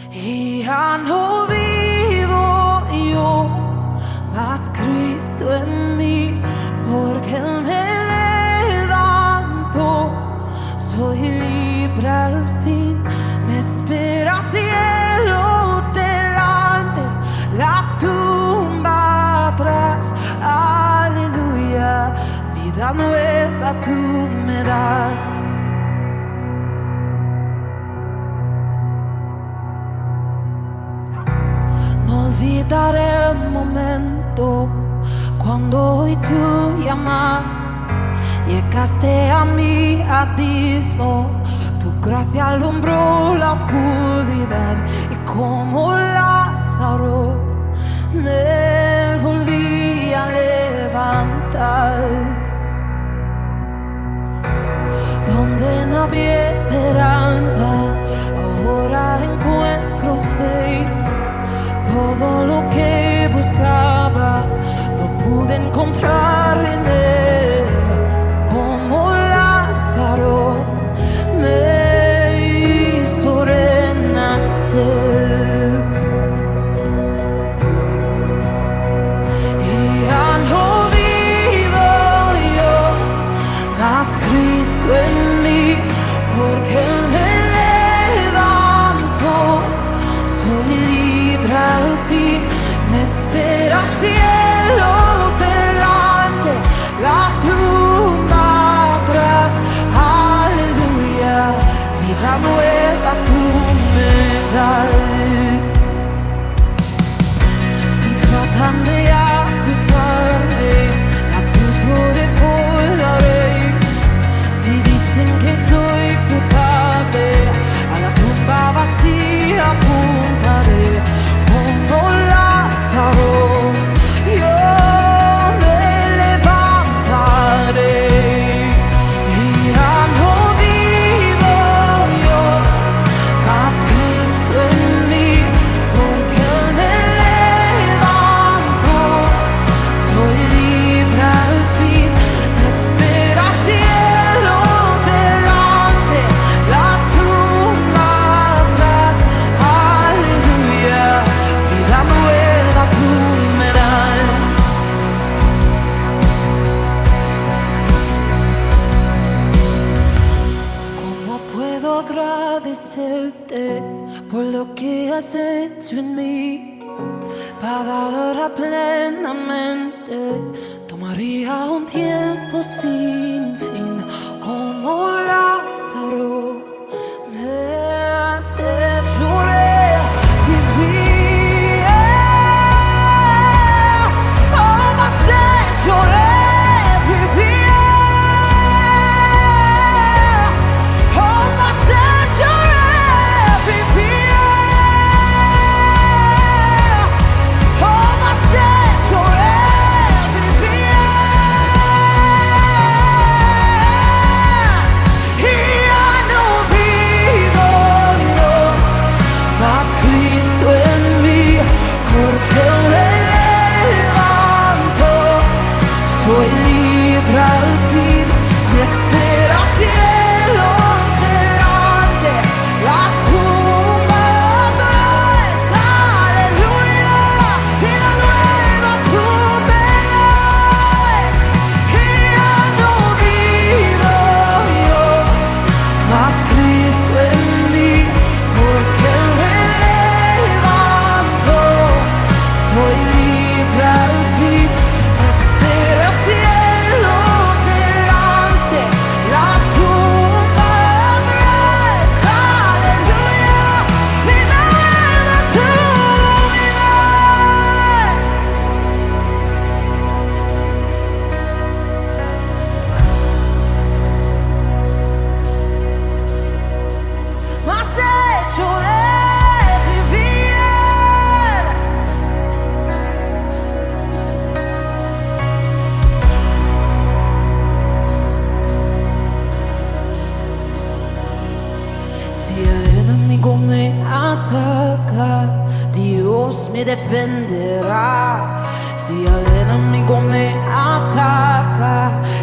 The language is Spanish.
Y ya no vivo yo, mas Cristo en mí, porque Él me levantó. Soy libre al fin, me espera cielo delante, la tumba atrás. Aleluya, vida nueva tú me das. No olvidaré el momento cuando oí tu llamada. Llegaste a mi abismo, tu gracia alumbró la oscuridad y como Lázaro me volví a levantar. Donde no había esperanza, ahora encuentro fe. Todo lo que buscaba lo pude encontrar en Él. Como Lázaro me hizo renacer. Y ya no vivo yo, mas Cristo en mí, porque Él me levantó. Soy libre al fin, me espera cielo delante, la tumba atrás. Aleluya, vida nueva tú me das. Si tratan de acusarme, la cruz lo recordaré. Si dicen que soy culpable, a la tumba vacía apuntaré. Como Lázaro, yo me levantaré. Y ya no vivo yo, mas Cristo en mí, porque Él me levantó. Soy libre al fin, me espera cielo delante, la tumba atrás. Aleluya, vida nueva tú me das. ¿Cómo puedo agradecerte por lo que has hecho en mí? Para adorar plenamente tomaría un tiempo sin fin. Como Lázaro me has hecho revivir. Oh, me has hecho revivir. Oh, me has hecho revivir. Oh, me has hecho revivir. Y ya no vivo yo, mas Cristo en mí, porque Él me levantó. Soy libre al fin, me espera cielo delante, la tumba atrás. Aleluya, vida nueva tú me das. Y ya no vivo yo, mas Cristo en mí, porque Él me levantó. Soy libre al fin, me espera cielo delante, la tumba atrás. Aleluya, vida nueva tú me das. Me has hecho revivir. Si el enemigo me ataca, Dios me defenderá. Si el enemigo me ataca,